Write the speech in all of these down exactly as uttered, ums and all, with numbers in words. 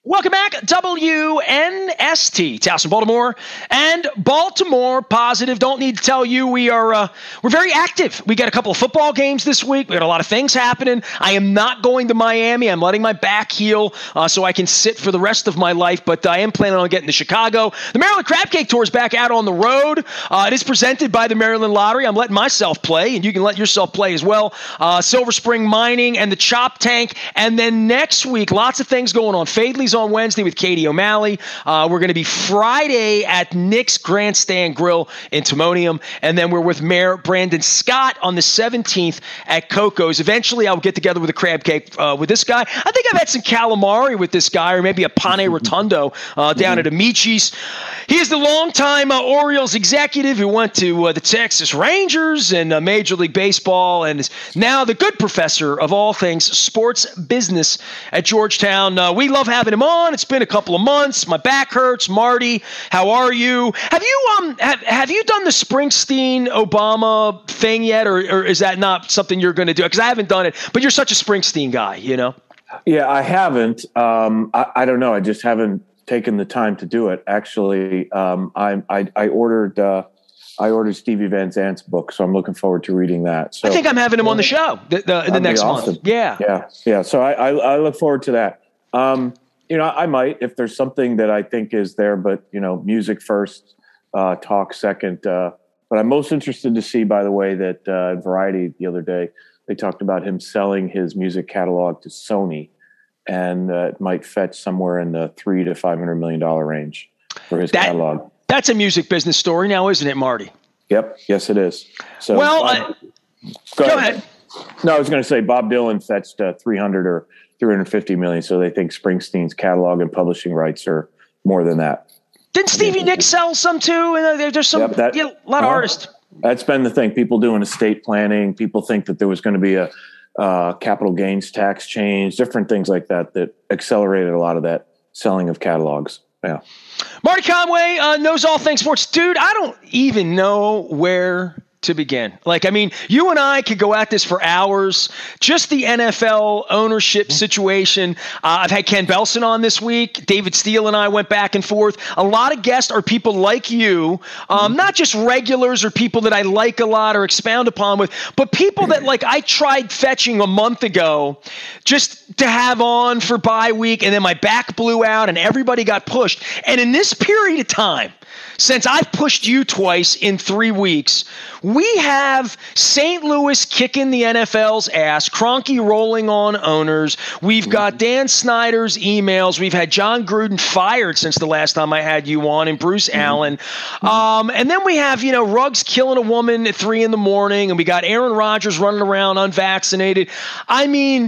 Welcome back, W N S T, Towson, Baltimore, and Baltimore Positive. Don't need to tell you we are uh, we're very active. We got a couple of football games this week. We got a lot of things happening. I am not going to Miami. I'm letting my back heal uh, so I can sit for the rest of my life. But I am planning on getting to Chicago. The Maryland Crab Cake Tour is back out on the road. Uh, it is presented by the Maryland Lottery. I'm letting myself play, and you can let yourself play as well. Uh, Silver Spring Mining and the Chop Tank, and then next week, lots of things going on. Fadley's on Wednesday with Katie O'Malley. Uh, we're going to be Friday at Nick's Grandstand Grill in Timonium. And then we're with Mayor Brandon Scott on the seventeenth at Coco's. Eventually, I'll get together with a crab cake uh, with this guy. I think I've had some calamari with this guy, or maybe a pane rotundo uh, down at Amici's. He is the longtime uh, Orioles executive who went to uh, the Texas Rangers and uh, Major League Baseball, and is now the good professor of all things sports business at Georgetown. Uh, we love having him on. It's been a couple of months. My back hurts. Marty, how are you? Have you um have, have you done the Springsteen Obama thing yet, or, or is that not something you're going to do? Because I haven't done it, but you're such a Springsteen guy, you know. Yeah, I haven't. Um, I, I don't know. I just haven't taken the time to do it. Actually, um, I, I I ordered uh, I ordered Stevie Van Zandt's book, so I'm looking forward to reading that. So I think I'm having him on the show the, the, the next awesome. month. Yeah, yeah, yeah. So I, I I look forward to that. Um, you know, I might if there's something that I think is there, but you know, music first, uh, talk second. Uh, but I'm most interested to see, by the way, that uh, Variety the other day they talked about him selling his music catalog to Sony. And uh, it might fetch somewhere in the three to five hundred million dollar range for his that, catalog. That's a music business story now, isn't it, Marty? Yep. Yes, it is. So, well, uh, uh, go, go ahead. ahead. No, I was going to say Bob Dylan fetched uh, three hundred or three hundred fifty million. So they think Springsteen's catalog and publishing rights are more than that. Didn't Stevie Nicks sell some too? And there, there's some yep, that, yeah, a lot of uh, artists. That's been the thing. People doing estate planning. People think that there was going to be a Uh, capital gains tax change, different things like that that accelerated a lot of that selling of catalogs. Yeah. Marty Conway uh, knows all things sports. Dude, I don't even know where to begin. Like, I mean, you and I could go at this for hours. Just the N F L ownership situation. Uh, I've had Ken Belson on this week. David Steele and I went back and forth. A lot of guests are people like you, um, not just regulars or people that I like a lot or expound upon with, but people that like I tried fetching a month ago just to have on for bye week, and then my back blew out and everybody got pushed. And in this period of time, since I've pushed you twice in three weeks, we have Saint Louis kicking the N F L's ass, Kroenke rolling on owners. We've got Dan Snyder's emails. We've had John Gruden fired since the last time I had you on, and Bruce mm-hmm. Allen. Um, and then we have, you know, Ruggs killing a woman at three in the morning, and we got Aaron Rodgers running around unvaccinated. I mean,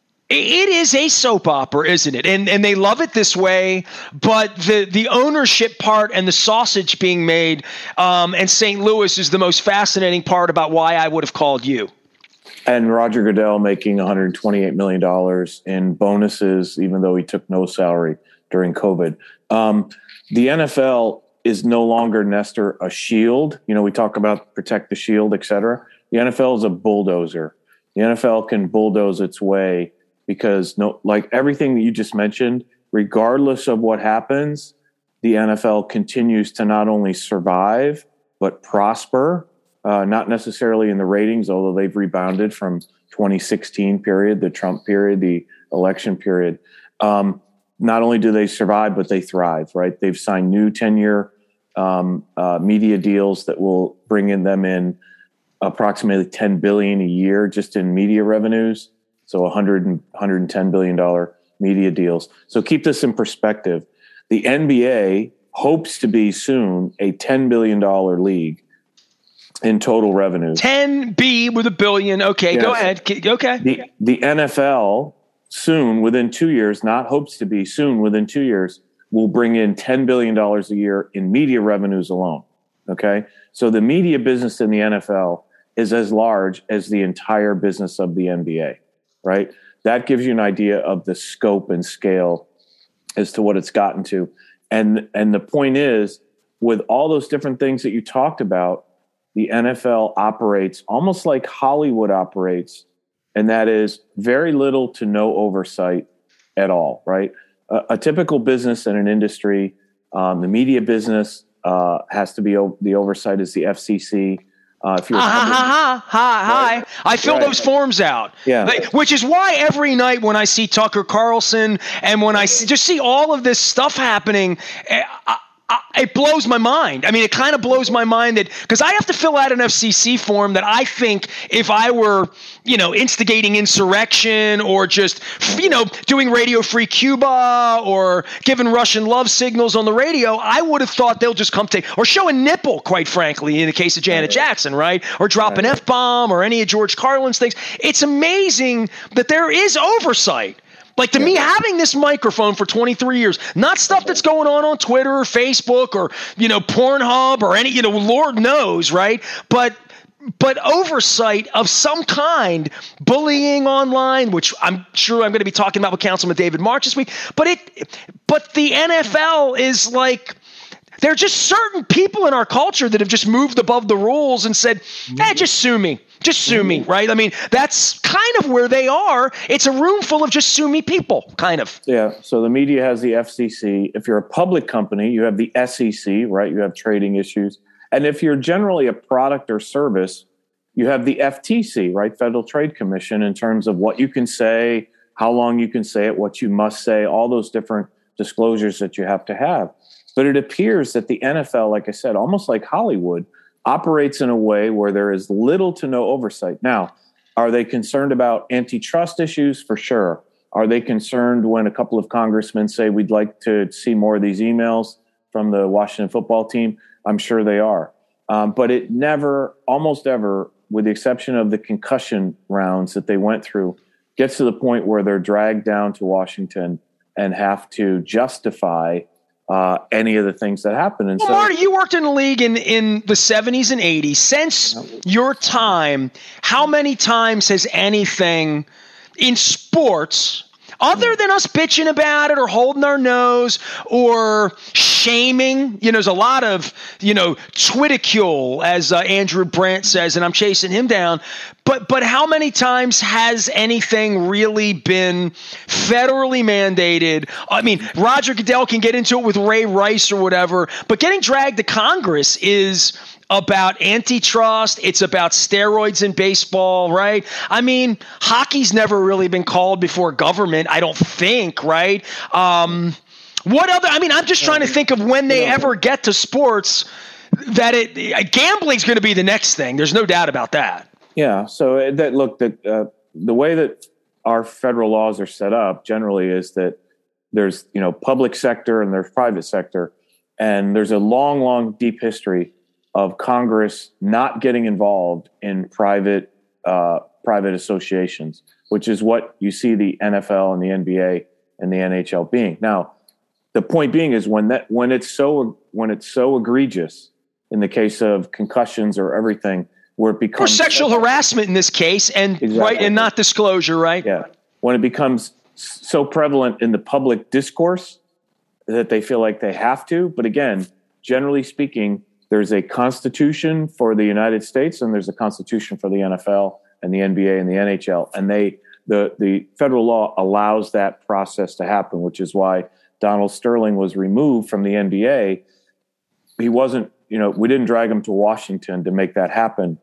it is a soap opera, isn't it? And and they love it this way, but the, the ownership part and the sausage being made um, and Saint Louis is the most fascinating part about why I would have called you. And Roger Goodell making one hundred twenty-eight million dollars in bonuses, even though he took no salary during COVID. Um, the N F L is no longer, Nestor, a shield. You know, we talk about protect the shield, et cetera. The N F L is a bulldozer. The N F L can bulldoze its way because, no, like everything that you just mentioned, regardless of what happens, the N F L continues to not only survive, but prosper, uh, not necessarily in the ratings, although they've rebounded from twenty sixteen period, the Trump period, the election period. Um, not only do they survive, but they thrive, right? They've signed new ten-year um, uh, media deals that will bring in them in approximately ten billion dollars a year just in media revenues. So one hundred, one hundred ten billion dollars media deals. So keep this in perspective. The N B A hopes to be soon a ten billion dollars league in total revenues. ten B with a billion. Okay, yes. Go ahead. Okay. The, the N F L soon, within two years, not hopes to be soon, within two years, will bring in ten billion dollars a year in media revenues alone. Okay. So the media business in the N F L is as large as the entire business of the N B A. Right? That gives you an idea of the scope and scale as to what it's gotten to. And, and the point is, with all those different things that you talked about, the N F L operates almost like Hollywood operates, and that is very little to no oversight at all, right? a, a typical business in an industry, um, the media business uh, has to be o- the oversight is the F C C. Uh, if you're ha, ha, ha, ha, hi. Right. I fill Right. those forms out. Yeah. Like, which is why every night when I see Tucker Carlson and when I see, just see all of this stuff happening, I, I, it blows my mind. I mean, it kind of blows my mind that because I have to fill out an F C C form that I think if I were, you know, instigating insurrection or just, you know, doing Radio Free Cuba or giving Russian love signals on the radio, I would have thought they'll just come take or show a nipple, quite frankly, in the case of Janet Jackson, right? Or drop an F-bomb or any of George Carlin's things. It's amazing that there is oversight. Like, to me, having this microphone for twenty-three years, not stuff that's going on on Twitter or Facebook or, you know, Pornhub or any, you know, Lord knows, right? But but oversight of some kind, bullying online, which I'm sure I'm going to be talking about with Councilman David March this week. But it, but the N F L is like, there are just certain people in our culture that have just moved above the rules and said, eh, just sue me. Just sue me, right? I mean, that's kind of where they are. It's a room full of just sue me people, kind of. Yeah. So the media has the F C C. If you're a public company, you have the S E C, right? You have trading issues. And if you're generally a product or service, you have the F T C, right? Federal Trade Commission, in terms of what you can say, how long you can say it, what you must say, all those different disclosures that you have to have. But it appears that the N F L, like I said, almost like Hollywood, operates in a way where there is little to no oversight. Now, are they concerned about antitrust issues? For sure. Are they concerned when a couple of congressmen say we'd like to see more of these emails from the Washington football team? I'm sure they are. Um, but it never, almost ever, with the exception of the concussion rounds that they went through, gets to the point where they're dragged down to Washington and have to justify Uh, any of the things that happen. And well, so, Marty, you worked in the league in, in the seventies and eighties. Since your time, how many times has anything in sports, other than us bitching about it or holding our nose or shaming, you know, there's a lot of, you know, Twitticule, as uh, Andrew Brandt says, and I'm chasing him down. But but how many times has anything really been federally mandated? I mean, Roger Goodell can get into it with Ray Rice or whatever, but getting dragged to Congress is about antitrust. It's about steroids in baseball, right? I mean, hockey's never really been called before government, I don't think, right? Um, what other? I mean, I'm just trying to think of when they ever get to sports that it gambling's going to be the next thing. There's no doubt about that. Yeah. So that look, that uh, the way that our federal laws are set up generally is that there's, you know, public sector and there's private sector, and there's a long, long, deep history of Congress not getting involved in private uh, private associations, which is what you see the N F L and the N B A and the N H L being. Now, the point being is when that when it's so when it's so egregious in the case of concussions or everything, where it becomes or sexual harassment in this case, and exactly. right and not disclosure, right? Yeah, when it becomes so prevalent in the public discourse that they feel like they have to. But again, generally speaking, there's a constitution for the United States and there's a constitution for the N F L and the N B A and the N H L, and they the the federal law allows that process to happen, which is why Donald Sterling was removed from the N B A. He wasn't, you know, we didn't drag him to Washington to make that happen.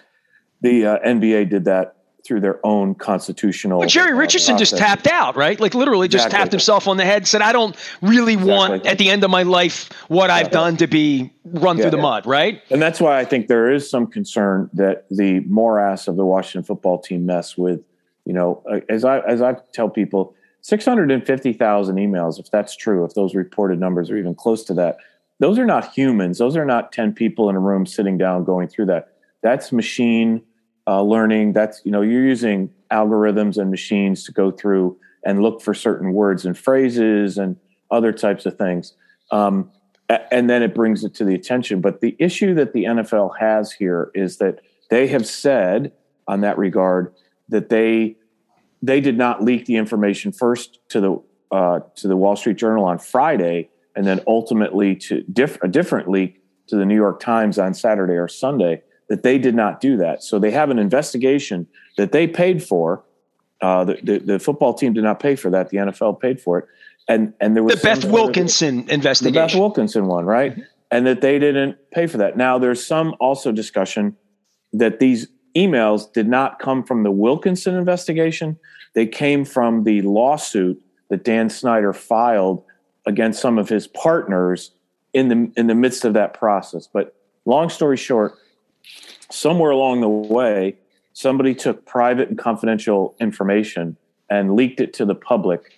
The uh, N B A did that through their own constitutional. Well, Jerry Richardson uh, just tapped out, right? Like literally just exactly. tapped himself on the head and said, I don't really exactly. want at the end of my life what yeah. I've done to be run yeah, through the yeah. mud, right? And that's why I think there is some concern that the morass of the Washington football team mess with, you know, as I as I tell people, six hundred fifty thousand emails, if that's true, if those reported numbers are even close to that, those are not humans. Those are not ten people in a room sitting down going through that. That's machine Uh, learning. That's, you know, you're using algorithms and machines to go through and look for certain words and phrases and other types of things. Um, and then it brings it to the attention. But the issue that the N F L has here is that they have said on that regard that they they did not leak the information first to the uh, to the Wall Street Journal on Friday, and then ultimately to diff- a different leak to the New York Times on Saturday or Sunday. That they did not do that. So they have an investigation that they paid for. Uh, the, the, the football team did not pay for that. The N F L paid for it. and and there was the Beth Wilkinson investigation, the Beth Wilkinson one, right? And that they didn't pay for that. Now, there's some also discussion that these emails did not come from the Wilkinson investigation. They came from the lawsuit that Dan Snyder filed against some of his partners in the in the midst of that process. But long story short, somewhere along the way, somebody took private and confidential information and leaked it to the public.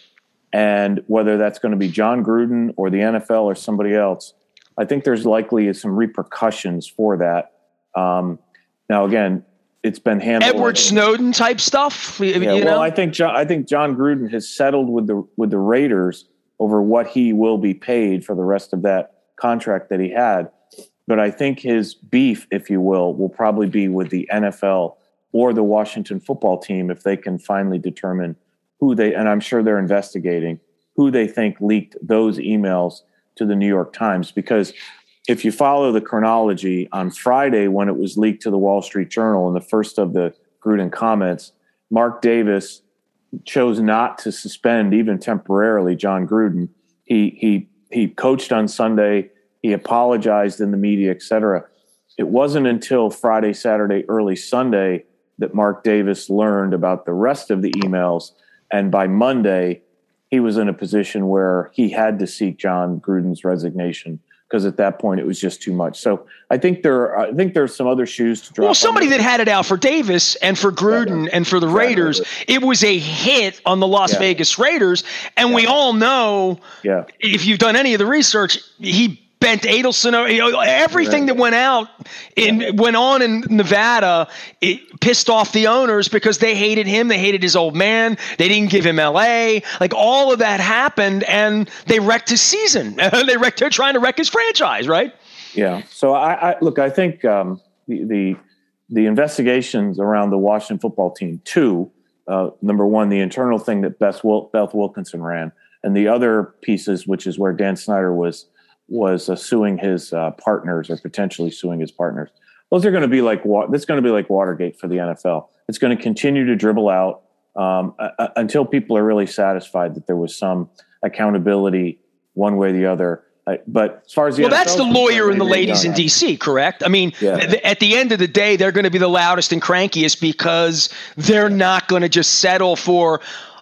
And whether that's going to be John Gruden or the N F L or somebody else, I think there's likely some repercussions for that. Um, now, again, it's been handled. Edward Snowden type stuff. You yeah, know? Well, I think John, I think John Gruden has settled with the with the Raiders over what he will be paid for the rest of that contract that he had. But I think his beef, if you will, will probably be with the N F L or the Washington football team if they can finally determine who they, and I'm sure they're investigating, who they think leaked those emails to the New York Times. Because if you follow the chronology, on Friday when it was leaked to the Wall Street Journal in the first of the Gruden comments, Mark Davis chose not to suspend even temporarily John Gruden. He he he coached on Sunday. He apologized in the media, et cetera. It wasn't until Friday, Saturday, early Sunday that Mark Davis learned about the rest of the emails. And by Monday, he was in a position where he had to seek John Gruden's resignation because at that point it was just too much. So I think there, are, I think there's some other shoes to drop. Well, somebody that had it out for Davis and for Gruden and for the Raiders, it was a hit on the Las Yeah. Vegas Raiders, and yeah. we all know, yeah. if you've done any of the research, he bent Adelson. You know, everything right. that went out in yeah. went on in Nevada, it pissed off the owners because they hated him. They hated his old man. They didn't give him L A. Like all of that happened, and they wrecked his season. they wrecked. They're trying to wreck his franchise, right? Yeah. So I, I look. I think um, the, the the investigations around the Washington football team. Two, uh, number one, the internal thing that Beth, Wil- Beth Wilkinson ran, and the other pieces, which is where Dan Snyder was. was uh, suing his uh, partners or potentially suing his partners. Those are going to be like, wa- that's going to be like Watergate for the N F L. It's going to continue to dribble out um, uh, until people are really satisfied that there was some accountability one way or the other. Uh, but as far as the well, N F L that's the lawyer and the ladies in D C, correct? I mean, yeah. th- at the end of the day, they're going to be the loudest and crankiest because they're not going to just settle for,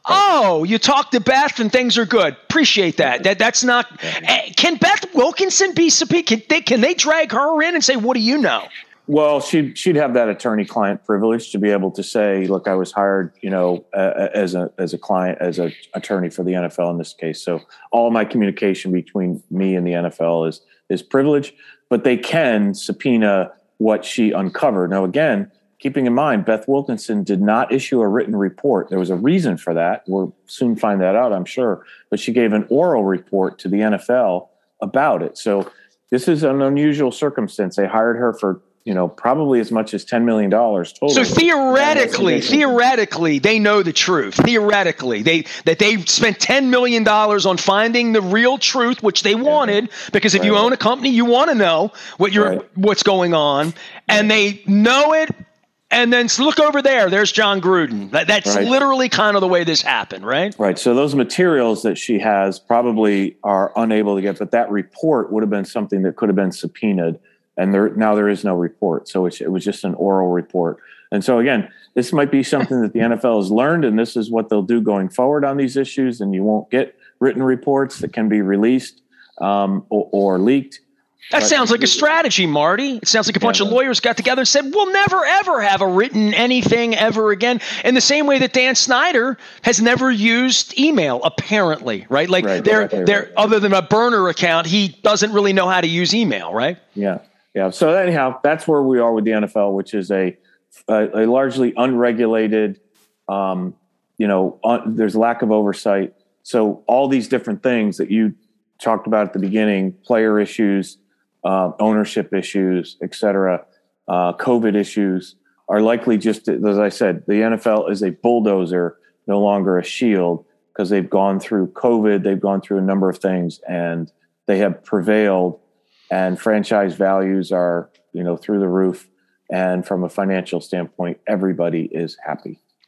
oh, you talked to Beth and things are good. Appreciate that. That that's not. Uh, can Beth Wilkinson be subpoenaed? Can they can they drag her in and say, "What do you know?" Well, she'd she'd have that attorney-client privilege to be able to say, "Look, I was hired, you know, uh, as a as a client, as an attorney for the N F L in this case. So all of my communication between me and the N F L is is privilege." But they can subpoena what she uncovered. Now, again, keeping in mind, Beth Wilkinson did not issue a written report. There was a reason for that. We'll soon find that out, I'm sure. But she gave an oral report to the N F L about it. So this is an unusual circumstance. They hired her for, you know, probably as much as ten million dollars total. So theoretically, theoretically, they know the truth. Theoretically, they that they spent ten million dollars on finding the real truth, which they wanted, because if right. you own a company, you want to know what you're, right. what's going on. And they know it. And then look over there. There's John Gruden. That, that's right. literally kind of the way this happened, right? Right. So those materials that she has probably are unable to get, but that report would have been something that could have been subpoenaed. And there now there is no report. So it's, it was just an oral report. And so, again, this might be something that the N F L has learned, and this is what they'll do going forward on these issues. And you won't get written reports that can be released um, or, or leaked. That but, sounds like a strategy, Marty. It sounds like a bunch yeah, of lawyers got together and said, we'll never, ever have a written anything ever again. In the same way that Dan Snyder has never used email, apparently, right? Like, right, they're, right, they're, right. other than a burner account, he doesn't really know how to use email, right? Yeah. Yeah. So anyhow, that's where we are with the N F L, which is a, a, a largely unregulated, um, you know, un, there's lack of oversight. So all these different things that you talked about at the beginning, player issues, Uh, ownership issues, et cetera, uh, COVID issues are likely just, as I said, the N F L is a bulldozer, no longer a shield, because they've gone through COVID, they've gone through a number of things, and they have prevailed, and franchise values are, you know, through the roof. And from a financial standpoint, everybody is happy.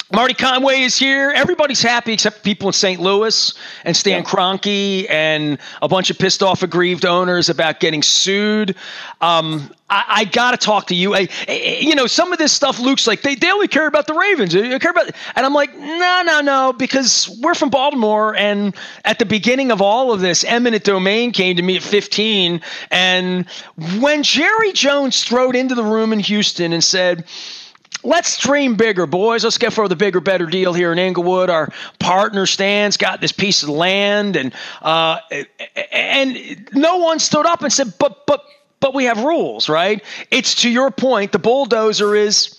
Marty Conway is here. Everybody's happy except people in Saint Louis and Stan yeah. Kroenke and a bunch of pissed off, aggrieved owners about getting sued. Um, I, I got to talk to you. I, I, you know, some of this stuff, Luke's like, they, they only care about the Ravens. They care about, and I'm like, no, no, no, because we're from Baltimore. And at the beginning of all of this, eminent domain came to me at fifteen. And when Jerry Jones strode into the room in Houston and said, let's dream bigger, boys. Let's get for the bigger, better deal here in Inglewood. Our partner Stan's got this piece of land, and uh, and no one stood up and said, "But, but, but we have rules, right?" It's to your point. The bulldozer is,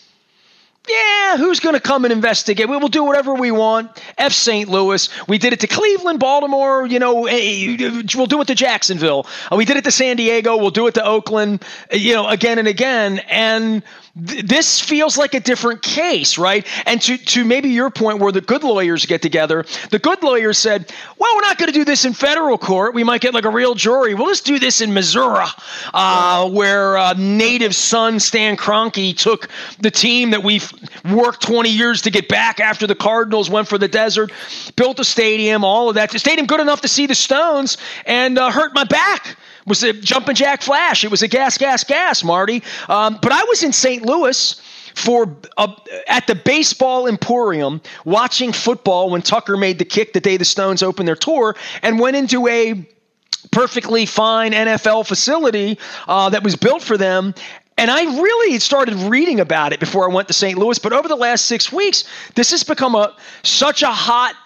yeah. Who's going to come and investigate? We will do whatever we want. F Saint Louis. We did it to Cleveland, Baltimore. You know, we'll do it to Jacksonville. We did it to San Diego. We'll do it to Oakland. You know, again and again, and this feels like a different case, right? And to, to maybe your point where the good lawyers get together, the good lawyers said, well, we're not going to do this in federal court. We might get like a real jury. Well, let's do this in Missouri, uh, where uh, native son Stan Kroenke took the team that we've worked twenty years to get back after the Cardinals went for the desert, built a stadium, all of that. The stadium good enough to see the Stones, and uh, hurt my back. It was a jumping jack flash. It was a gas, gas, gas, Marty. Um, but I was in Saint Louis for uh, at the Baseball Emporium watching football when Tucker made the kick the day the Stones opened their tour, and went into a perfectly fine N F L facility uh, that was built for them. And I really started reading about it before I went to Saint Louis. But over the last six weeks, this has become a such a hot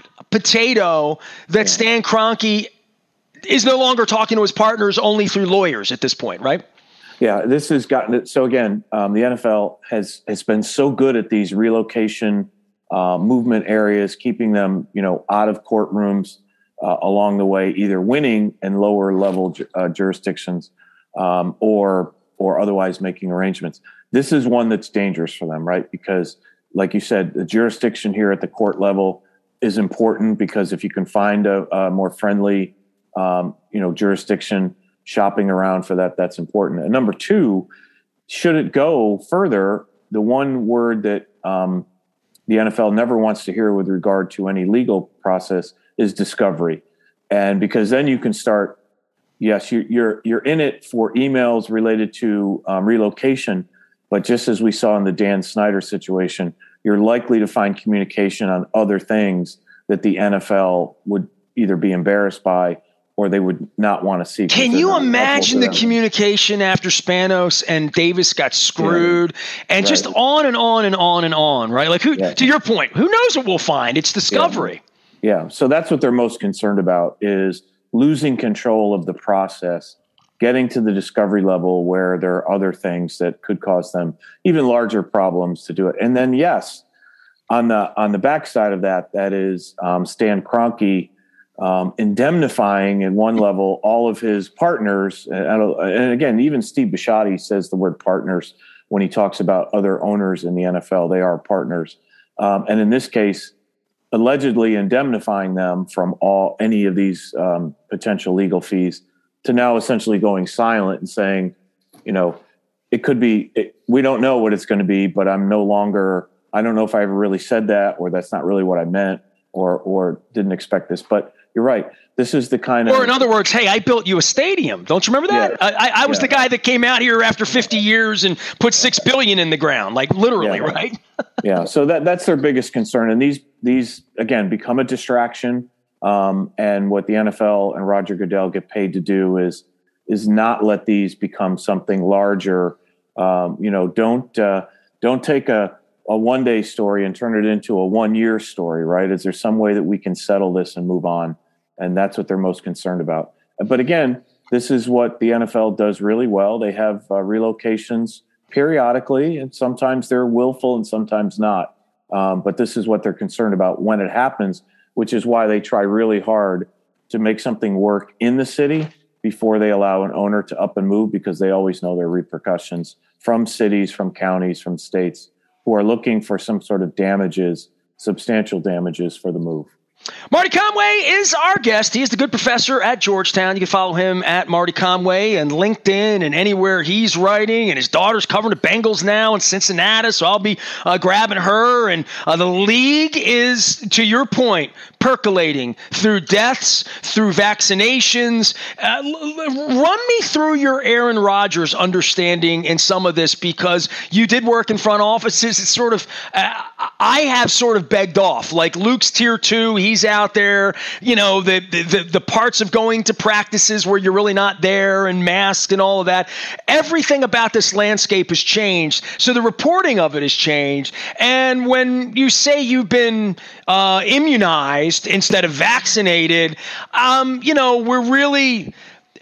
potato that yeah. Stan Kroenke is no longer talking to his partners, only through lawyers at this point, right? Yeah, this has gotten it. So again, um, the N F L has has been so good at these relocation uh, movement areas, keeping them, you know, out of courtrooms uh, along the way, either winning in lower level uh, jurisdictions um, or or otherwise making arrangements. This is one that's dangerous for them, right? Because, like you said, the jurisdiction here at the court level is important, because if you can find a, a more friendly Um, you know, jurisdiction, shopping around for that, that's important. And number two, should it go further, the one word that um, the N F L never wants to hear with regard to any legal process is discovery. And because then you can start, yes, you, you're you're in it for emails related to um, relocation, but just as we saw in the Dan Snyder situation, you're likely to find communication on other things that the N F L would either be embarrassed by or they would not want to see. Can you imagine the communication after Spanos and Davis got screwed yeah. and right. just on and on and on and on, right? Like, who, yeah. to your point, who knows what we'll find? It's discovery. Yeah. yeah. So that's what they're most concerned about, is losing control of the process, getting to the discovery level where there are other things that could cause them even larger problems to do it. And then, yes, on the, on the backside of that, that is um, Stan Kroenke, Um, indemnifying in one level all of his partners. And, and again, even Steve Bisciotti says the word partners when he talks about other owners in the N F L. They are partners. Um, and in this case, allegedly indemnifying them from all any of these um, potential legal fees, to now essentially going silent and saying, you know, it could be, it, we don't know what it's going to be, but I'm no longer, I don't know if I ever really said that, or that's not really what I meant, or or didn't expect this. But you're right. This is the kind of... Or in other words, hey, I built you a stadium. Don't you remember that? Yeah. I, I was yeah. the guy that came out here after fifty years and put six billion dollars in the ground, like literally, yeah. right? yeah. So that that's their biggest concern. And these, these again, become a distraction. Um, and what the N F L and Roger Goodell get paid to do is is not let these become something larger. Um, you know, don't uh, don't take a, a one-day story and turn it into a one-year story, right? Is there some way that we can settle this and move on? And that's what they're most concerned about. But again, this is what the N F L does really well. They have uh, relocations periodically, and sometimes they're willful and sometimes not. Um, but this is what they're concerned about when it happens, which is why they try really hard to make something work in the city before they allow an owner to up and move, because they always know there are repercussions from cities, from counties, from states who are looking for some sort of damages, substantial damages for the move. Marty Conway is our guest. He is the good professor at Georgetown. You can follow him at Marty Conway and LinkedIn and anywhere he's writing. And his daughter's covering the Bengals now in Cincinnati, so I'll be uh, grabbing her. And uh, the league is, to your point, percolating through deaths, through vaccinations. Uh, run me through your Aaron Rodgers understanding in some of this, because you did work in front offices. It's sort of, uh, I have sort of begged off. Like Luke's tier two, he's out there. You know, the, the the parts of going to practices where you're really not there and masked and all of that. Everything about this landscape has changed. So the reporting of it has changed. And when you say you've been uh, immunized instead of vaccinated, um, you know, we're really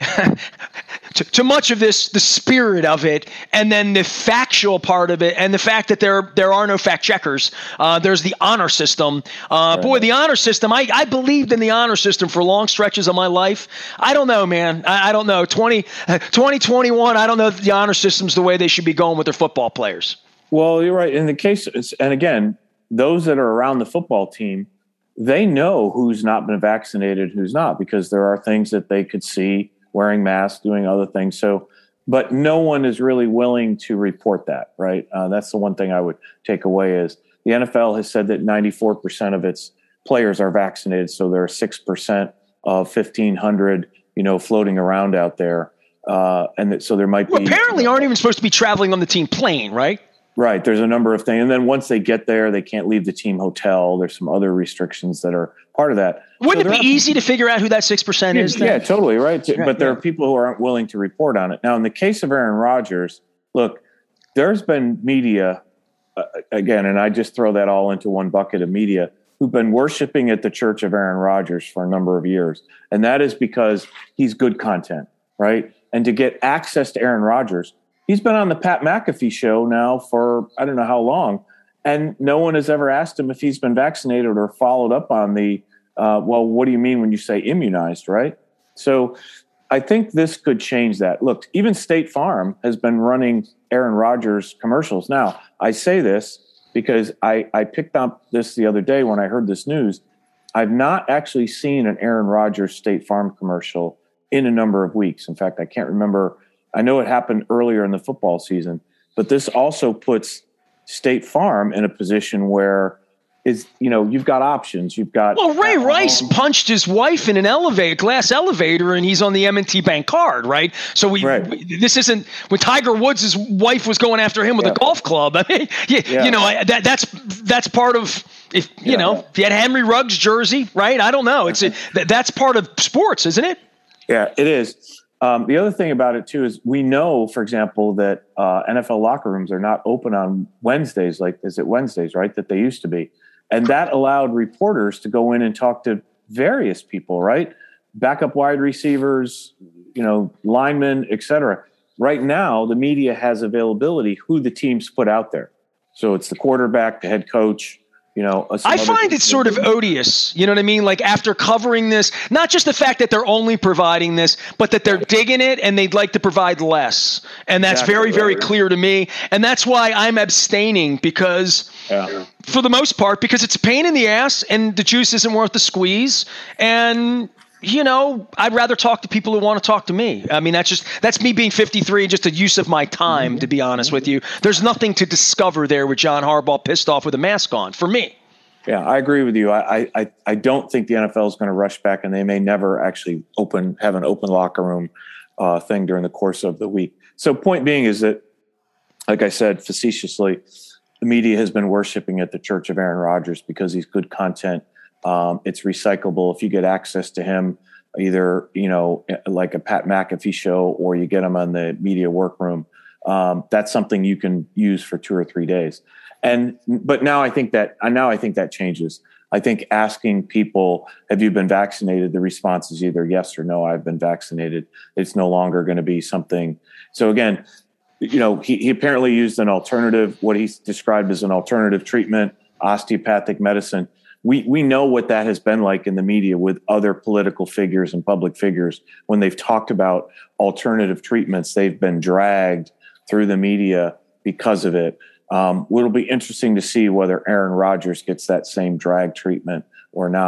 to, to much of this, the spirit of it, and then the factual part of it, and the fact that there there are no fact checkers. Uh, there's the honor system. Uh, right. Boy, the honor system. I, I believed in the honor system for long stretches of my life. I don't know, man. I, I don't know. twenty, twenty twenty-one, I don't know if the honor system's the way they should be going with their football players. Well, you're right. In the case, and again, those that are around the football team, they know who's not been vaccinated, who's not, because there are things that they could see, wearing masks, doing other things. So, but no one is really willing to report that, right? Uh, that's the one thing I would take away is the N F L has said that ninety-four percent of its players are vaccinated. So there are six percent of fifteen hundred, you know, floating around out there. Uh, and that, so there might well, be. Apparently aren't even supposed to be traveling on the team plane, right? Right. There's a number of things. And then once they get there, they can't leave the team hotel. There's some other restrictions that are part of that. Wouldn't so it be easy to figure out who that six percent yeah, is then? Yeah, totally. Right. right but there yeah. are people who aren't willing to report on it. Now, in the case of Aaron Rodgers, look, there's been media, uh, again, and I just throw that all into one bucket of media, who've been worshiping at the church of Aaron Rodgers for a number of years. And that is because he's good content, right? And to get access to Aaron Rodgers, he's been on the Pat McAfee show now for I don't know how long, and no one has ever asked him if he's been vaccinated or followed up on the, uh, well, what do you mean when you say immunized, right? So I think this could change that. Look, even State Farm has been running Aaron Rodgers commercials. Now, I say this because I, I picked up this the other day when I heard this news. I've not actually seen an Aaron Rodgers State Farm commercial in a number of weeks. In fact, I can't remember. I know it happened earlier in the football season, but this also puts State Farm in a position where is, you know, you've got options. You've got well, Ray Rice punched his wife in an elevator, glass elevator, and he's on the M and T Bank card, right? So we, right. we this isn't when Tiger Woods' wife was going after him with yeah. a golf club. I mean, yeah, yeah. you know, that that's that's part of if you yeah. know if you had Henry Ruggs jersey, right? I don't know. It's a, that, that's part of sports, isn't it? Yeah, it is. Um, the other thing about it, too, is we know, for example, that uh, N F L locker rooms are not open on Wednesdays, like is it Wednesdays, right, that they used to be. And that allowed reporters to go in and talk to various people, right? Backup wide receivers, you know, linemen, et cetera. Right now, the media has availability who the teams put out there. So it's the quarterback, the head coach. You know, I find it sort of odious. You know what I mean? Like after covering this, not just the fact that they're only providing this, but that they're digging it and they'd like to provide less. And that's exactly very, very right. clear to me. And that's why I'm abstaining because yeah. for the most part, because it's a pain in the ass and the juice isn't worth the squeeze. And, you know, I'd rather talk to people who want to talk to me. I mean, that's just, that's me being fifty-three and just a use of my time, mm-hmm. to be honest mm-hmm. with you. There's nothing to discover there with John Harbaugh pissed off with a mask on for me. Yeah, I agree with you. I, I, I don't think the N F L is going to rush back, and they may never actually open, have an open locker room uh, thing during the course of the week. So point being is that, like I said, facetiously, the media has been worshiping at the church of Aaron Rodgers because he's good content. Um, it's recyclable. If you get access to him, either, you know, like a Pat McAfee show or you get him on the media workroom, um, that's something you can use for two or three days. And, but now I think that, now I think that changes. I think asking people, have you been vaccinated? The response is either yes or no, I've been vaccinated. It's no longer going to be something. So again, you know, he, he apparently used an alternative, what he's described as an alternative treatment, osteopathic medicine. We we know what that has been like in the media with other political figures and public figures. When they've talked about alternative treatments, they've been dragged through the media because of it. Um, it'll be interesting to see whether Aaron Rodgers gets that same drag treatment or not.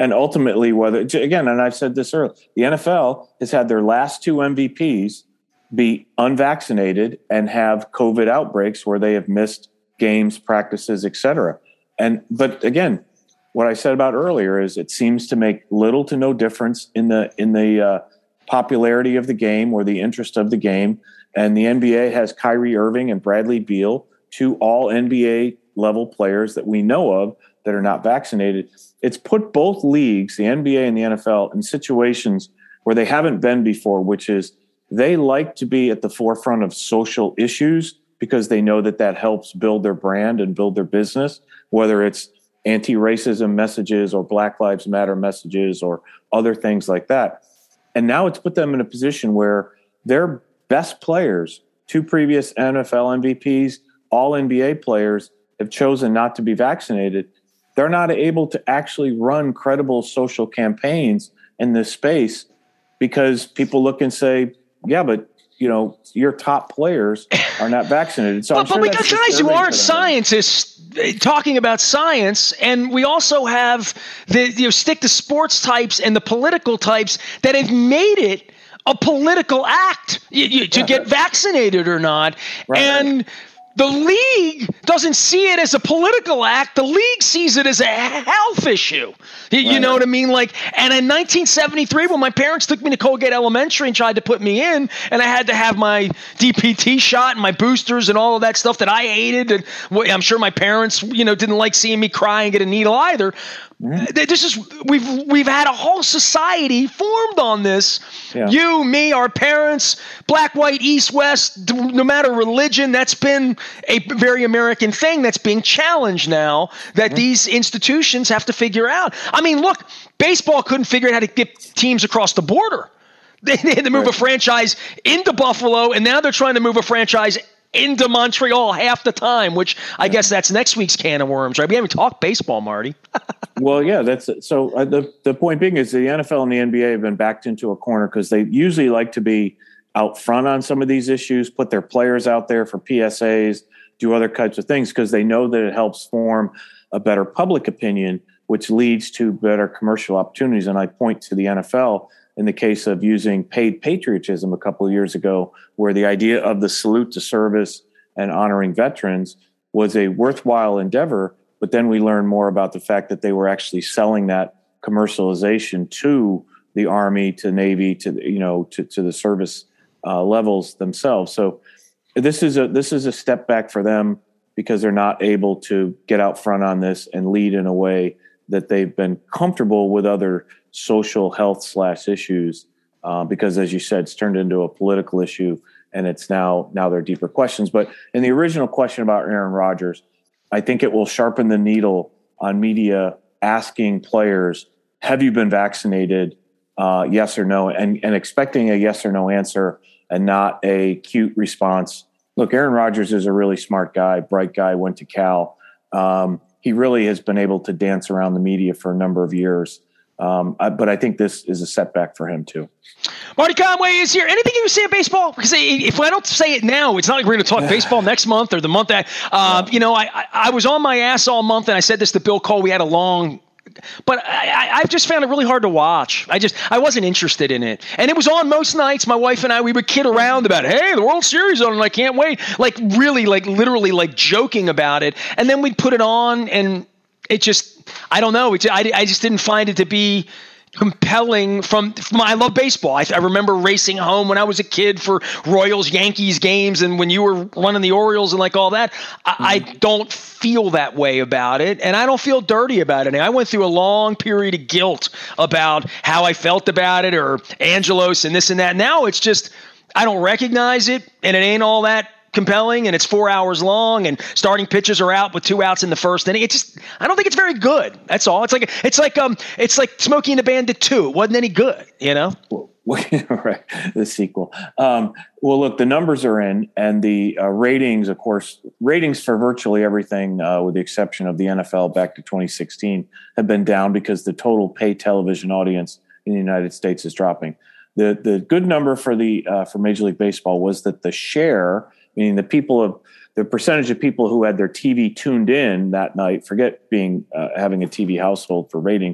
And ultimately, whether, again, and I've said this earlier, the N F L has had their last two M V Ps be unvaccinated and have COVID outbreaks where they have missed games, practices, et cetera. And, but again, what I said about earlier is it seems to make little to no difference in the, in the uh, popularity of the game or the interest of the game. And the N B A has Kyrie Irving and Bradley Beal, two all N B A level players that we know of that are not vaccinated. It's put both leagues, the N B A and the N F L, in situations where they haven't been before, which is they like to be at the forefront of social issues because they know that that helps build their brand and build their business, whether it's anti-racism messages or Black Lives Matter messages or other things like that. And now it's put them in a position where their best players, two previous N F L M V Ps, all N B A players, have chosen not to be vaccinated. They're not able to actually run credible social campaigns in this space because people look and say, yeah, but you know, your top players are not vaccinated. So but, sure but we got guys who aren't scientists talking about science, and we also have the you know stick to sports types and the political types that have made it a political act you, you, to yeah, get vaccinated or not. Right, and right. The league doesn't see it as a political act. The league sees it as a health issue. You, right. you know what I mean? Like, and in nineteen seventy-three, when my parents took me to Colgate Elementary and tried to put me in, and I had to have my D P T shot and my boosters and all of that stuff that I hated, and I'm sure my parents, you know, didn't like seeing me cry and get a needle either. Mm-hmm. This is we've we've had a whole society formed on this. Yeah. You, me, our parents, black, white, east, west, no matter religion. That's been a very American thing that's being challenged now that mm-hmm. these institutions have to figure out. I mean, look, baseball couldn't figure out how to get teams across the border. They, they had to move right. a franchise into Buffalo, and now they're trying to move a franchise into Montreal half the time, which I guess that's next week's can of worms, right? We haven't talked baseball, Marty. Well, yeah, that's so. Uh, the the point being is the N F L and the N B A have been backed into a corner because they usually like to be out front on some of these issues, put their players out there for P S As, do other types of things because they know that it helps form a better public opinion, which leads to better commercial opportunities. And I point to the N F L in the case of using paid patriotism a couple of years ago, where the idea of the salute to service and honoring veterans was a worthwhile endeavor. But then we learned more about the fact that they were actually selling that commercialization to the Army, to Navy, to, you know, to, to the service uh, levels themselves. So this is a, this is a step back for them because they're not able to get out front on this and lead in a way that they've been comfortable with other social health slash issues. Uh, because as you said, it's turned into a political issue and it's now, now there are deeper questions. But in the original question about Aaron Rodgers, I think it will sharpen the needle on media asking players, have you been vaccinated? Uh, yes or no, and, and expecting a yes or no answer and not a cute response. Look, Aaron Rodgers is a really smart guy, bright guy, went to Cal. Um, he really has been able to dance around the media for a number of years. Um, I, but I think this is a setback for him too. Marty Conway is here. Anything you say about baseball? Because if I don't say it now, it's not like we're going to talk baseball next month or the month that, uh, you know, I, I, I was on my ass all month and I said this to Bill Cole. We had a long, but I, I've just found it really hard to watch. I just, I wasn't interested in it. And it was on most nights. My wife and I, we would kid around about, hey, the World Series on and I can't wait. Like really, like literally like joking about it. And then we'd put it on and it just, I don't know. It, I, I just didn't find it to be compelling from, from I love baseball. I, I remember racing home when I was a kid for Royals Yankees games and when you were running the Orioles and like all that. I, mm-hmm. I don't feel that way about it and I don't feel dirty about it. I went through a long period of guilt about how I felt about it or Angelos and this and that. Now it's just I don't recognize it and it ain't all that compelling and it's four hours long and starting pitchers are out with two outs in the first inning. It just, I don't think it's very good. That's all. It's like, it's like, um, it's like Smokey and the Bandit two. It wasn't any good, you know? Right. The sequel. Um, well, look, the numbers are in and the uh, ratings, of course, ratings for virtually everything, uh, with the exception of the N F L back to twenty sixteen have been down because the total pay television audience in the United States is dropping. The, the good number for the, uh, for Major League Baseball was that the share, meaning the people of the percentage of people who had their T V tuned in that night, forget being uh, having a T V household for ratings,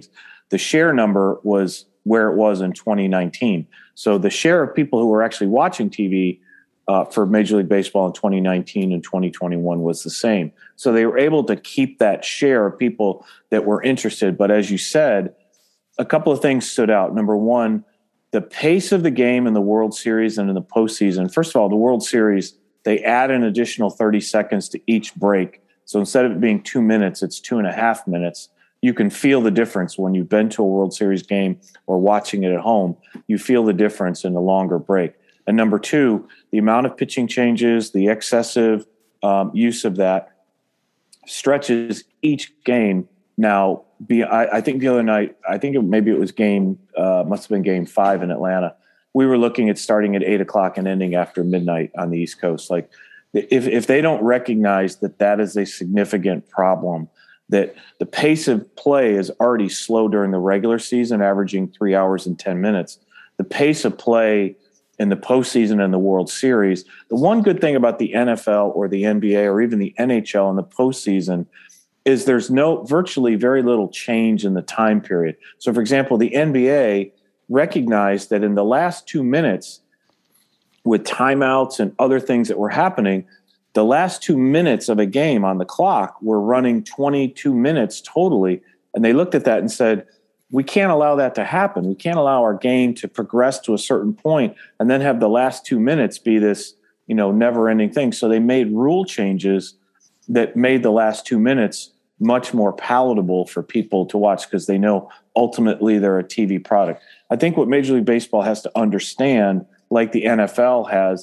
the share number was where it was in twenty nineteen. So the share of people who were actually watching T V uh, for Major League Baseball in twenty nineteen and twenty twenty-one was the same. So they were able to keep that share of people that were interested. But as you said, a couple of things stood out. Number one, the pace of the game in the World Series and in the postseason. First of all, the World Series, they add an additional thirty seconds to each break. So instead of it being two minutes, it's two and a half minutes. You can feel the difference when you've been to a World Series game or watching it at home. You feel the difference in the longer break. And number two, the amount of pitching changes, the excessive um, use of that stretches each game. Now, be, I, I think the other night, I think it, maybe it was game, uh, must have been game five in Atlanta. We were looking at starting at eight o'clock and ending after midnight on the East Coast. Like, if if they don't recognize that that is a significant problem, that the pace of play is already slow during the regular season, averaging three hours and ten minutes. The pace of play in the postseason and the World Series, the one good thing about the N F L or the N B A or even the N H L in the postseason is there's no virtually very little change in the time period. So, for example, the N B A recognized that in the last two minutes, with timeouts and other things that were happening, the last two minutes of a game on the clock were running twenty-two minutes totally. And they looked at that and said, we can't allow that to happen. We can't allow our game to progress to a certain point and then have the last two minutes be this, you know, never-ending thing. So they made rule changes that made the last two minutes much more palatable for people to watch because they know ultimately they're a T V product. I think what Major League Baseball has to understand, like the N F L has,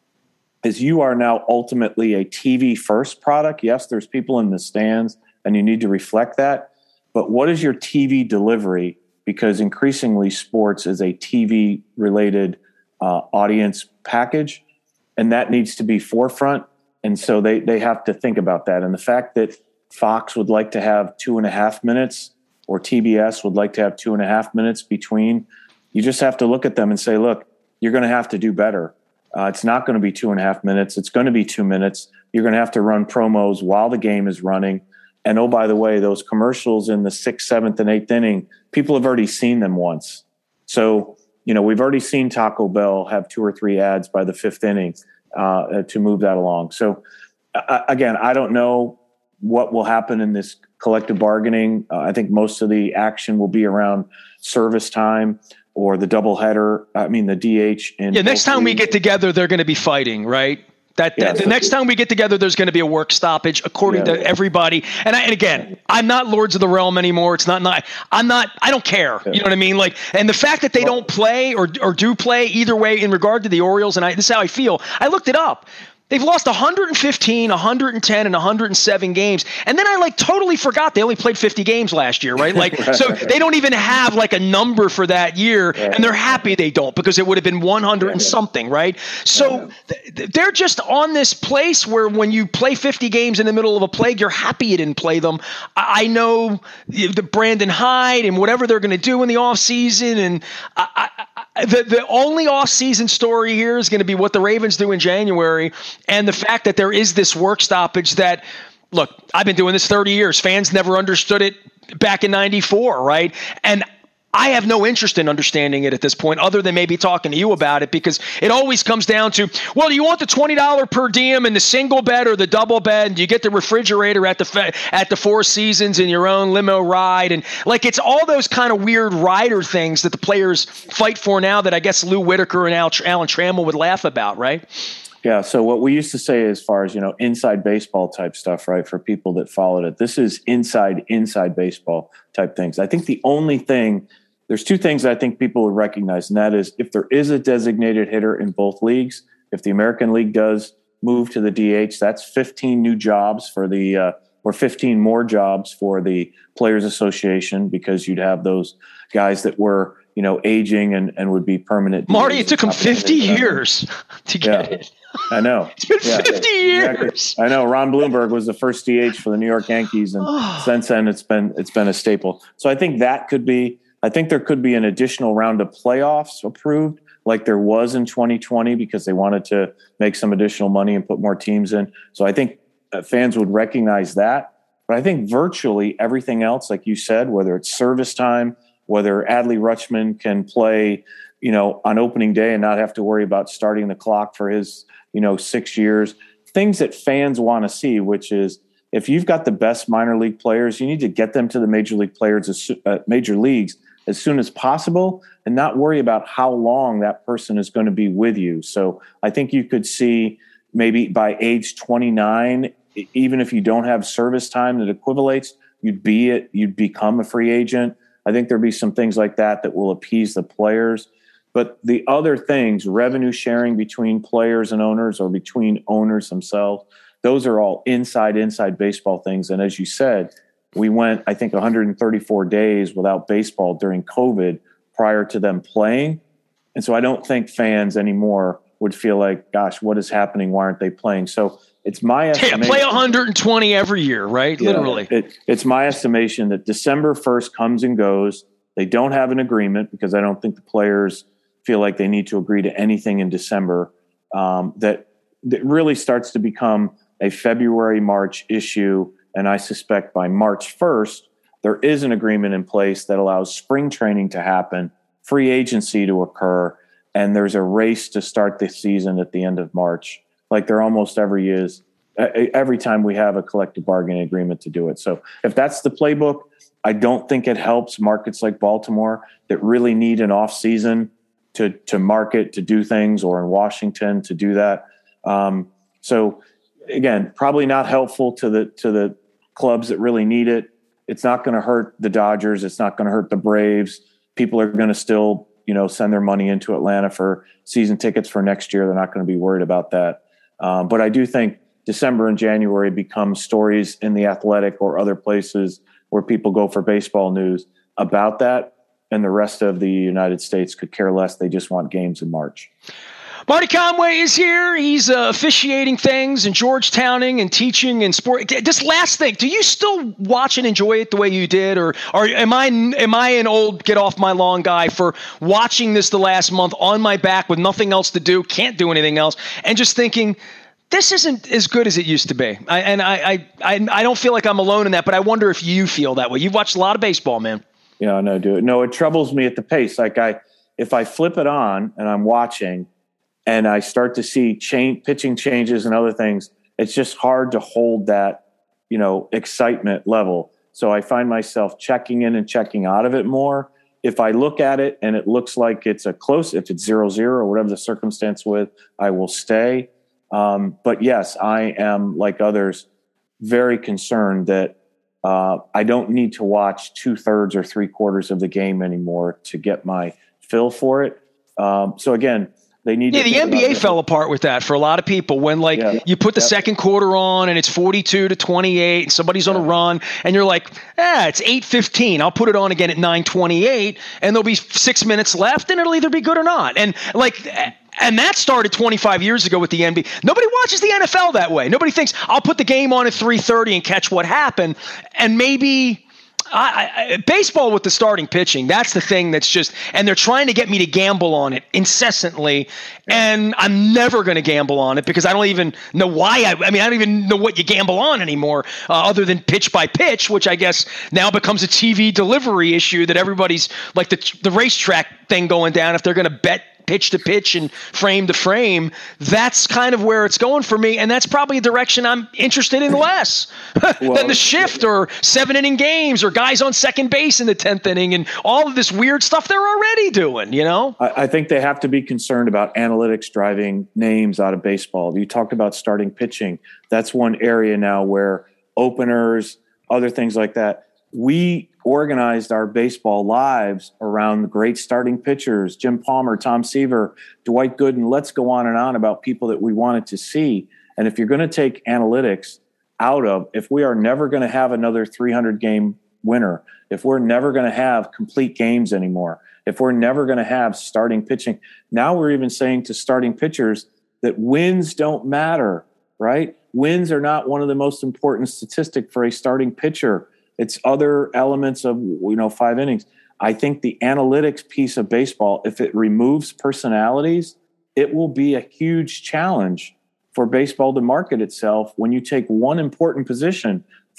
is you are now ultimately a T V-first product. Yes, there's people in the stands, and you need to reflect that. But what is your T V delivery? Because increasingly sports is a T V-related uh, audience package, and that needs to be forefront. And so they they have to think about that. And the fact that Fox would like to have two and a half minutes or T B S would like to have two and a half minutes between, you just have to look at them and say, look, you're going to have to do better. Uh, it's not going to be two and a half minutes. It's going to be two minutes. You're going to have to run promos while the game is running. And oh, by the way, those commercials in the sixth, seventh, and eighth inning, people have already seen them once. So, you know, we've already seen Taco Bell have two or three ads by the fifth inning uh, to move that along. So, uh, again, I don't know what will happen in this collective bargaining. Uh, I think most of the action will be around service time or the doubleheader. I mean, the D H. In yeah, next time leagues. we get together, they're going to be fighting, right? That, that yeah, the next time we get together, there's going to be a work stoppage, according yeah, to everybody. And I, and again, I'm not Lords of the Realm anymore. It's not not. I'm not. I don't care. Yeah. You know what I mean? Like, and the fact that they well, don't play or or do play either way in regard to the Orioles, and I, this is how I feel. I looked it up. They've lost one hundred fifteen, one hundred ten, and one hundred seven games. And then I like totally forgot they only played fifty games last year, right? Like, right, so right. They don't even have like a number for that year, right. And they're happy they don't because it would have been one hundred yeah, and yeah. something, right? So yeah. th- they're just on this place where when you play fifty games in the middle of a plague, you're happy you didn't play them. I, I know the Brandon Hyde and whatever they're going to do in the offseason, and I, I, I, the, the only offseason story here is going to be what the Ravens do in January. And the fact that there is this work stoppage that, look, I've been doing this thirty years. Fans never understood it back in ninety-four, right? And I have no interest in understanding it at this point other than maybe talking to you about it because it always comes down to, well, do you want the twenty dollars per diem in the single bed or the double bed? Do you get the refrigerator at the at the Four Seasons in your own limo ride? And like it's all those kind of weird rider things that the players fight for now that I guess Lou Whitaker and Al, Alan Trammell would laugh about, right? Yeah, so what we used to say as far as, you know, inside baseball type stuff, right, for people that followed it, this is inside, inside baseball type things. I think the only thing, there's two things I think people would recognize, and that is if there is a designated hitter in both leagues, if the American League does move to the D H, that's fifteen new jobs for the, uh, or fifteen more jobs for the Players Association because you'd have those guys that were, you know, aging and, and would be permanent. Marty, it took him fifty years to get yeah. it. I know. It's been yeah, fifty years. Exactly. I know. Ron Bloomberg was the first D H for the New York Yankees, and since then it's been it's been a staple. So I think that could be. I think there could be an additional round of playoffs approved, like there was in twenty twenty, because they wanted to make some additional money and put more teams in. So I think fans would recognize that. But I think virtually everything else, like you said, whether it's service time, whether Adley Rutschman can play, you know, on opening day and not have to worry about starting the clock for his, you know, six years, things that fans want to see, which is if you've got the best minor league players, you need to get them to the major league players, as, uh, major leagues as soon as possible and not worry about how long that person is going to be with you. So I think you could see maybe by age twenty-nine, even if you don't have service time that equivalates, you'd be it, you'd become a free agent. I think there'll be some things like that that will appease the players. But the other things, revenue sharing between players and owners or between owners themselves, those are all inside, inside baseball things. And as you said, we went, I think, one hundred thirty-four days without baseball during COVID prior to them playing. And so I don't think fans anymore would feel like, gosh, what is happening? Why aren't they playing? So it's my estimation. Yeah, play one hundred twenty every year, right? Yeah, Literally. It, it's my estimation that December first comes and goes. They don't have an agreement because I don't think the players feel like they need to agree to anything in December. Um, that, that really starts to become a February, March issue. And I suspect by March first, there is an agreement in place that allows spring training to happen, free agency to occur, and there's a race to start the season at the end of March, like there almost every is, every time we have a collective bargaining agreement to do it. So if that's the playbook, I don't think it helps markets like Baltimore that really need an off season to to market, to do things, or in Washington to do that. Um, so again, probably not helpful to the to the clubs that really need it. It's not going to hurt the Dodgers. It's not going to hurt the Braves. People are going to still, you know, send their money into Atlanta for season tickets for next year. They're not going to be worried about that. Um, but I do think December and January become stories in The Athletic or other places where people go for baseball news about that. And the rest of the United States could care less. They just want games in March. Marty Conway is here. He's uh, officiating things and Georgetowning and teaching and sport. Just last thing, do you still watch and enjoy it the way you did, or, or am I am I an old get off my lawn guy for watching this the last month on my back with nothing else to do, can't do anything else, and just thinking this isn't as good as it used to be? I, and I, I I I don't feel like I'm alone in that, but I wonder if you feel that way. You've watched a lot of baseball, man. Yeah, no, do it. No, it troubles me at the pace. Like I, if I flip it on and I'm watching, and I start to see change, pitching changes and other things, it's just hard to hold that, you know, excitement level. So I find myself checking in and checking out of it more. If I look at it and it looks like it's a close, if it's zero zero or whatever the circumstance with, I will stay. Um, but yes, I am like others, very concerned that uh, I don't need to watch two thirds or three quarters of the game anymore to get my fill for it. Um, so again, They need yeah, to the N B A fell apart with that for a lot of people when, like, yeah. you put the yep. second quarter on and it's forty-two to twenty-eight and somebody's on yeah. a run and you're like, ah, it's eight fifteen. I'll put it on again at nine twenty-eight and there'll be six minutes left and it'll either be good or not. And, like, and that started twenty-five years ago with the N B A. Nobody watches the N F L that way. Nobody thinks, I'll put the game on at three thirty and catch what happened. And maybe – I, I, baseball with the starting pitching, that's the thing that's just, and they're trying to get me to gamble on it incessantly, and I'm never going to gamble on it because I don't even know why. I, I mean, I don't even know what you gamble on anymore, uh, other than pitch by pitch, which I guess now becomes a T V delivery issue that everybody's like the the racetrack thing going down. If they're going to bet pitch to pitch and frame to frame, that's kind of where it's going for me. And that's probably a direction I'm interested in less well, than the shift or seven inning games or guys on second base in the tenth inning and all of this weird stuff they're already doing, you know? I, I think they have to be concerned about analytics driving names out of baseball. You talked about starting pitching. That's one area now where openers, other things like that, we organized our baseball lives around the great starting pitchers, Jim Palmer, Tom Seaver, Dwight Gooden. Let's go on and on about people that we wanted to see. And if you're going to take analytics out of, if we are never going to have another three hundred game winner, if we're never going to have complete games anymore, if we're never going to have starting pitching, now we're even saying to starting pitchers that wins don't matter, right? Wins are not one of the most important statistics for a starting pitcher. It's other elements of, you know, five innings. I think the analytics piece of baseball, if it removes personalities, it will be a huge challenge for baseball to market itself when you take one important position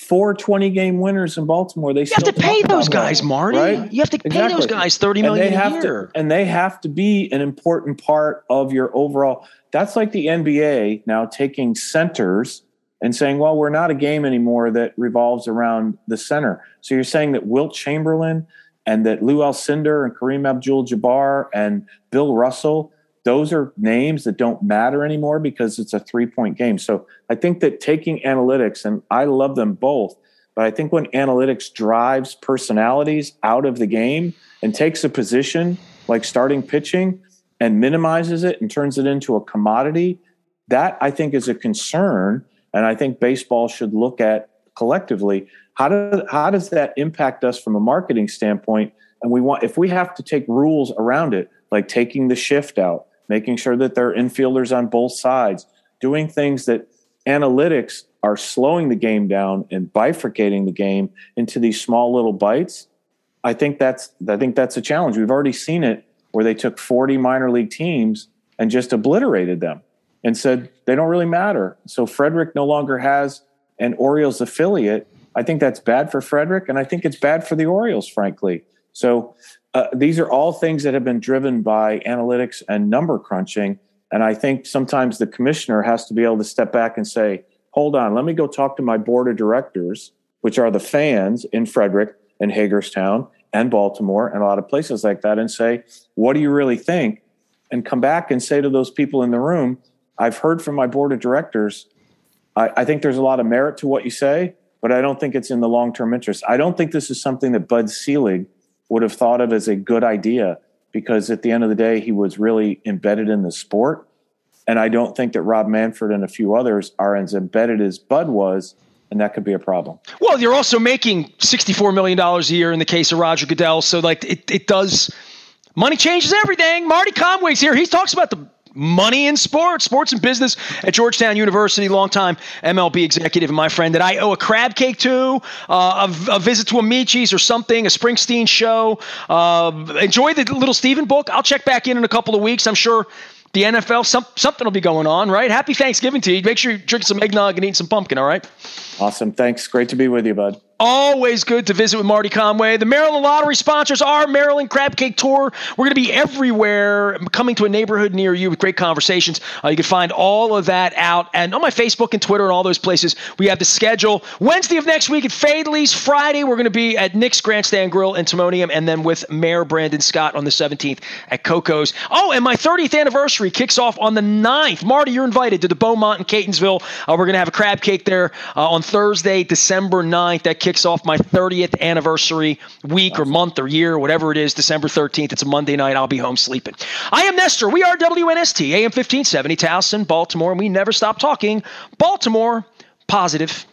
four twenty-game winners in Baltimore. They you still have to pay those guys, them, Marty. Right? You have to pay exactly. those guys thirty million dollars a year. To, and they have to be an important part of your overall. That's like the N B A now taking centers and saying, well, we're not a game anymore that revolves around the center. So you're saying that Wilt Chamberlain and that Lou Alcindor and Kareem Abdul-Jabbar and Bill Russell, those are names that don't matter anymore because it's a three-point game. So I think that taking analytics, and I love them both, but I think when analytics drives personalities out of the game and takes a position like starting pitching and minimizes it and turns it into a commodity, that I think is a concern. And I think baseball should look at collectively, how do, how does that impact us from a marketing standpoint? And we want, if we have to take rules around it, like taking the shift out, making sure that there are infielders on both sides, doing things that analytics are slowing the game down and bifurcating the game into these small little bites. I think that's, I think that's a challenge. We've already seen it where they took forty minor league teams and just obliterated them and said they don't really matter. So Frederick no longer has an Orioles affiliate. I think that's bad for Frederick, and I think it's bad for the Orioles, frankly. So uh, these are all things that have been driven by analytics and number crunching, and I think sometimes the commissioner has to be able to step back and say, hold on, let me go talk to my board of directors, which are the fans in Frederick and Hagerstown and Baltimore and a lot of places like that, and say, what do you really think? And come back and say to those people in the room, I've heard from my board of directors, I, I think there's a lot of merit to what you say, but I don't think it's in the long-term interest. I don't think this is something that Bud Selig would have thought of as a good idea, because at the end of the day, he was really embedded in the sport. And I don't think that Rob Manfred and a few others are as embedded as Bud was, and that could be a problem. Well, you're also making sixty-four million dollars a year in the case of Roger Goodell. So like it, it does, money changes everything. Marty Conway's here. He talks about the money in sports, sports and business at Georgetown University, longtime M L B executive and my friend that I owe a crab cake to, uh, a, a visit to Amici's or something, a Springsteen show. Uh, enjoy the Little Steven book. I'll check back in in a couple of weeks. I'm sure the N F L, some, something will be going on, right? Happy Thanksgiving to you. Make sure you drink some eggnog and eat some pumpkin, all right? Awesome. Thanks. Great to be with you, bud. Always good to visit with Marty Conway. The Maryland Lottery sponsors our Maryland Crab Cake Tour. We're going to be everywhere, coming to a neighborhood near you with great conversations. Uh, you can find all of that out and on my Facebook and Twitter and all those places. We have the schedule. Wednesday of next week at Fadley's. Friday, we're going to be at Nick's Grandstand Grill in Timonium, and then with Mayor Brandon Scott on the seventeenth at Coco's. Oh, and my thirtieth anniversary kicks off on the ninth. Marty, you're invited to the Beaumont in Catonsville. Uh, we're going to have a crab cake there uh, on Thursday, December ninth. That kicks off my thirtieth anniversary week or month or year, whatever it is, December thirteenth. It's a Monday night. I'll be home sleeping. I am Nestor. We are W N S T, A M fifteen seventy, Towson, Baltimore, and we never stop talking Baltimore positive.